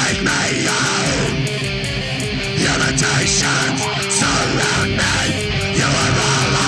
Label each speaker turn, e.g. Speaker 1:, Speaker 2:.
Speaker 1: make me own. Limitations surround me. You are all